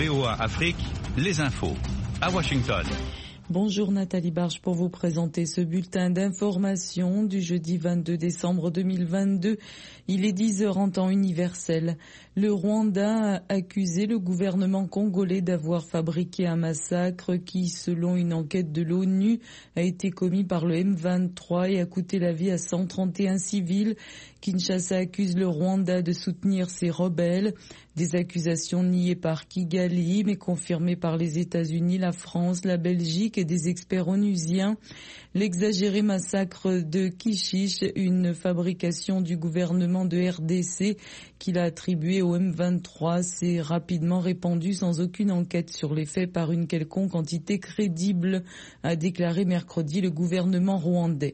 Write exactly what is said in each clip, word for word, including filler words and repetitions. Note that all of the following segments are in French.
V O A Afrique, les infos. À Washington. Bonjour Nathalie Barge pour vous présenter ce bulletin d'information du jeudi vingt-deux décembre deux mille vingt-deux. Il est dix heures en temps universel. Le Rwanda a accusé le gouvernement congolais d'avoir fabriqué un massacre qui, selon une enquête de l'ONU, a été commis par le M vingt-trois et a coûté la vie à cent trente et un civils. Kinshasa accuse le Rwanda de soutenir ces rebelles. Des accusations niées par Kigali, mais confirmées par les États-Unis, la France, la Belgique et des experts onusiens. L'exagéré massacre de Kishish, une fabrication du gouvernement de R D C qu'il a attribué au M vingt-trois, s'est rapidement répandu sans aucune enquête sur les faits par une quelconque entité crédible, a déclaré mercredi le gouvernement rwandais.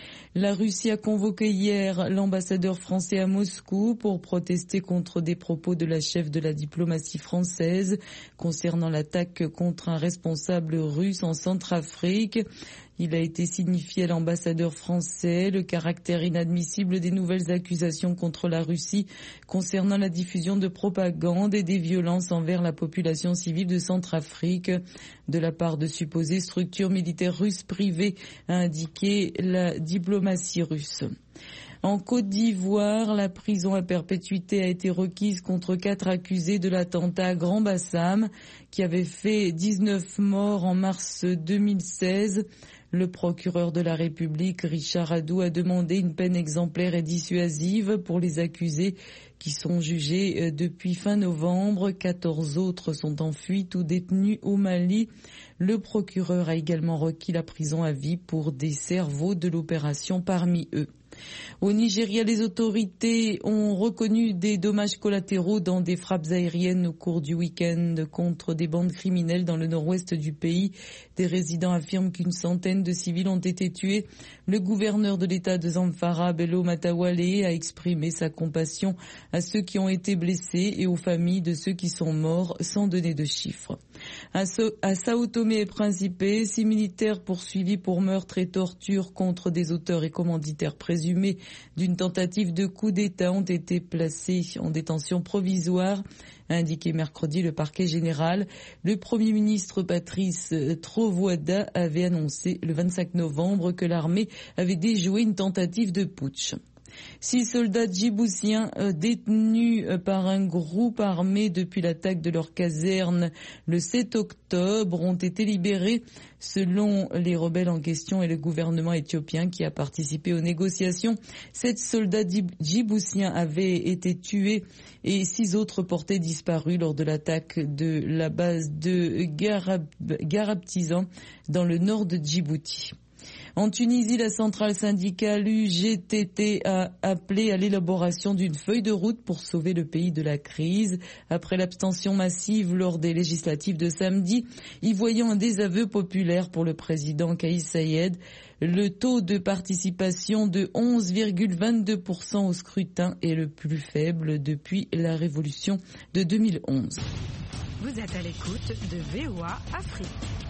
La Russie a convoqué hier l'ambassadeur français à Moscou pour protester contre des propos de la chef de la diplomatie française concernant l'attaque contre un responsable russe en Centrafrique. Il a été signifié à l'ambassadeur français le caractère inadmissible des nouvelles accusations contre la Russie concernant la diffusion de propagande et des violences envers la population civile de Centrafrique de la part de supposées structures militaires russes privées, a indiqué la diplomatie russe. En Côte d'Ivoire, la prison à perpétuité a été requise contre quatre accusés de l'attentat à Grand-Bassam qui avait fait dix-neuf morts en mars deux mille seize. Le procureur de la République, Richard Adou, a demandé une peine exemplaire et dissuasive pour les accusés qui sont jugés depuis fin novembre. quatorze autres sont en fuite ou détenus au Mali. Le procureur a également requis la prison à vie pour des cerveaux de l'opération parmi eux. Au Nigeria, les autorités ont reconnu des dommages collatéraux dans des frappes aériennes au cours du week-end contre des bandes criminelles dans le nord-ouest du pays. Des résidents affirment qu'une centaine de civils ont été tués. Le gouverneur de l'État de Zamfara, Bello Matawalle, a exprimé sa compassion à ceux qui ont été blessés et aux familles de ceux qui sont morts, sans donner de chiffres. À Sao Tomé et Principe, six militaires poursuivis pour meurtre et torture contre des auteurs et commanditaires présumés d'une tentative de coup d'État ont été placés en détention provisoire, a indiqué mercredi le parquet général. Le Premier ministre Patrice Trovoada avait annoncé le vingt-cinq novembre que l'armée avait déjoué une tentative de putsch. Six soldats djiboutiens euh, détenus euh, par un groupe armé depuis l'attaque de leur caserne le sept octobre ont été libérés selon les rebelles en question et le gouvernement éthiopien qui a participé aux négociations. Sept soldats djiboutiens avaient été tués et six autres portés disparus lors de l'attaque de la base de Garab- Garabtizan dans le nord de Djibouti. En Tunisie, la centrale syndicale U G T T a appelé à l'élaboration d'une feuille de route pour sauver le pays de la crise. Après l'abstention massive lors des législatives de samedi, y voyant un désaveu populaire pour le président Kais Saied, le taux de participation de onze virgule vingt-deux pour cent au scrutin est le plus faible depuis la révolution de deux mille onze. Vous êtes à l'écoute de V O A Afrique.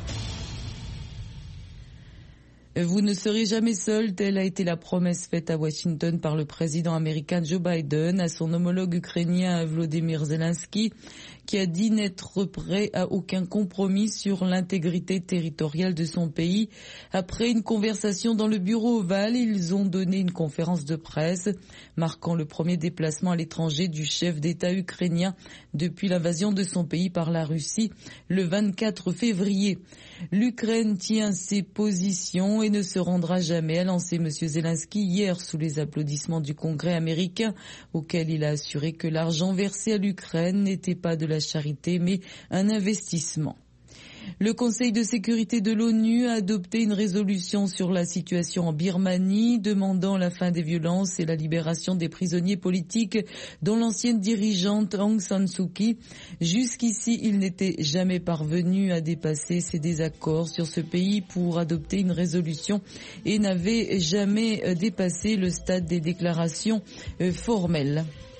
Vous ne serez jamais seul, telle a été la promesse faite à Washington par le président américain Joe Biden à son homologue ukrainien Volodymyr Zelensky, qui a dit n'être prêt à aucun compromis sur l'intégrité territoriale de son pays. Après une conversation dans le bureau ovale, ils ont donné une conférence de presse, marquant le premier déplacement à l'étranger du chef d'État ukrainien depuis l'invasion de son pays par la Russie le vingt-quatre février. L'Ukraine tient ses positions et ne se rendra jamais, a lancé M. Zelensky hier sous les applaudissements du Congrès américain, auquel il a assuré que l'argent versé à l'Ukraine n'était pas de la charité mais un investissement. Le Conseil de sécurité de l'ONU a adopté une résolution sur la situation en Birmanie, demandant la fin des violences et la libération des prisonniers politiques, dont l'ancienne dirigeante Aung San Suu Kyi. Jusqu'ici, il n'était jamais parvenu à dépasser ses désaccords sur ce pays pour adopter une résolution et n'avait jamais dépassé le stade des déclarations formelles.